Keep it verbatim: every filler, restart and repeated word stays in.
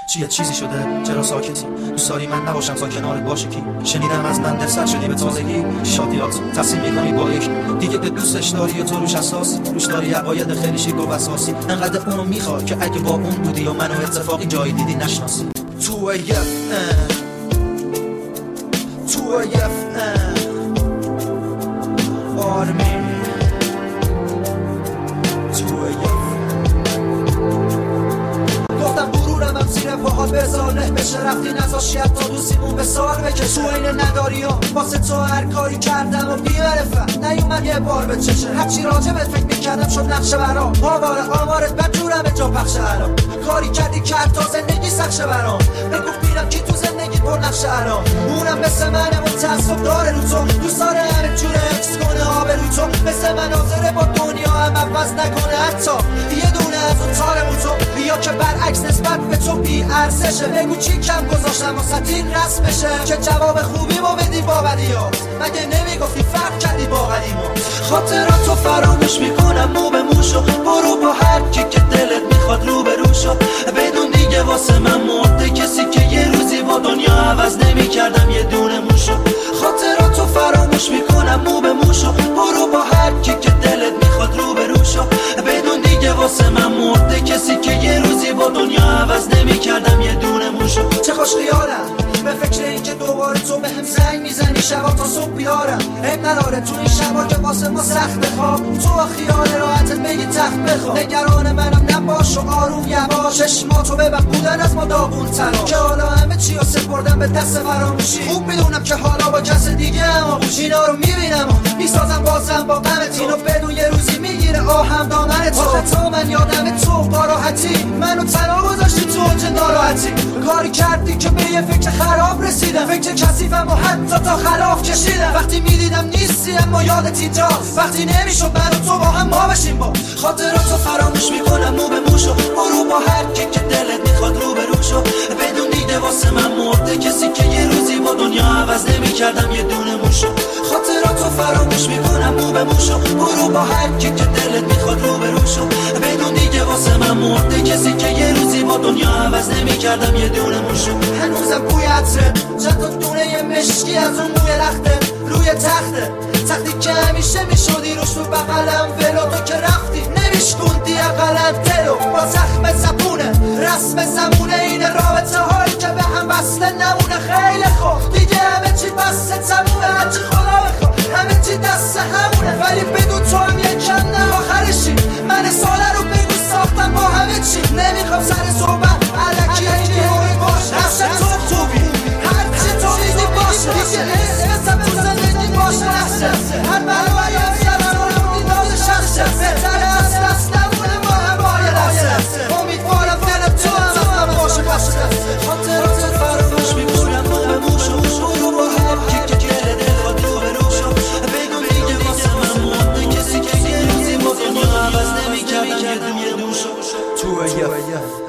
چیه چیزی شده چرا ساکتی؟ دوست داری من نباشم تا کنارت باشه کی؟ شنیدم از من دلسر شدی به تازگی شادیات تصمیم میکنی با یک دیگه که دوستش داری و تو روش اساس روش داری عقاید خیلی شیک و اساسی انقدر اونو میخواد که اگه با اون بودی و منو اتفاقی جایی دیدی نشناسی تو یف تو یف آرمی زیر پاهات بذار نه بشه رفتی نزاشیت تا دوستیمون به سال بکش تو اینه نداری ها واسه تو هر کاری کردم و بیمرفت نیومد یه بار به چشه هرچی راجبت فکر میکردم شد نقشه برام آواره آمارت بدجورم جا پخشه الان کاری کردی کرد تا زندگی سخشه برام بگو بینم کی تو زندگی پر نقشه الان اونم مثل منه و تعصب داره رو تو دوست داره همه جوره اکس کنه آب رو تو مثل مناظره با دنیا هم عوض نکنه حتی یه دونه از اون تارمون تو بیا که برعکس نسبت به تو بی ارزشه بگو چی کم گذاشتم واسه این رسم بشه که جواب خوبی ما بدی با بدیات مگه نمیگفتی فرق کردی با قدیما خاطراتو فراموش میکنم مو به موشو برو با هر کی که دلت میخواد رو به روشو بدون دیگه واسه من مرده کسی که یه روزی با دنیا عوض نمیکردم یه دونه موشو خاطراتو فراموش میکنم مو به موشو برو با هر کی که دلت میخواد رو به روشو بدون دیگه واسه من مرده کسی که یه روزی با دنیا عوض نمیکردم یه دونه موشو چه خوش خیالم به فکر این که دوباره تو بهم زنگ میزنی شبا تا صبح بیارم عیب نداره تو این شبا که واسه ما سخت بخواب تو با خیال راحتت بگی تخت بخواب نگران منم نباش و آروم یواش چشماتو ببن بودن از ما داغون ترا که حالا همه چی رو سپردم به دست فراموشی خوب میدونم که حالا با کس دیگه اما اینا رو میبینم و میسازم بازم با غمت اینو بدون یه روزی میگیره آهم دامن تو تو من یادم تو با راحتی منو تنها گذاشتی تو اوج ناراحتی کاری کردی که به یه فکر خراب رسیدم فکر کثیفم و حتی تا خلاف کشیدم وقتی میدیدم نیستی اما یادت اینجاست وقتی نمیشد من و تو با هم ما بشیم با خاطراتو فراموش میکنم مو به موشو برو با هر کی که دلت میخواد رو به روشو بدون دیده واسه من مرده کسی که یه روزی با دنیا عوض نمیکردم یه دونه موشو خاطراتو فراموش میکنم مو به موشو برو با هر کی که دلت میخواد رو به روشو بدون دیگه واسه من مرده کسی که یه روزی با دنیا عوض نمیکردم یه دونه موشو هنوزم بوی عطره چند تا دونه یه مشکی از اون بوی رخته روی تخته تختی که همیشه میشدی روش رو بغلم ولو تو که رفتی نمیشکوندی اقلم دلو با زخم زبونه رسم زمونه این رابطه هایی که به هم بسته نمونه خیلی خوب دیگه همه چی بسته تمومه هرچی خدا بخواه همه چی دست همونه ولی بدون تو هم یکم نه آخرشی من ساله رو بگو ساختم با همه چی نمیخوام سر صحبت علکی اینی هایی باشه نفس تو خوبی هرچی تو میدی باشه دیگه اسم تو زندگی باشه نفسه هر برای هم سرم رو دیداد شخصه بهتره از دست نمونه ما هم باید نفسه امیدوارم دل تو هم باشه باشه خاطرات فراموش میکنم مو به موشو برو با هر کی که گله دل خود رو به روشو بگو دیگه واسه من مونده کسی که یه روزی با دنیا عوض نمیکردم یه موشو تو یه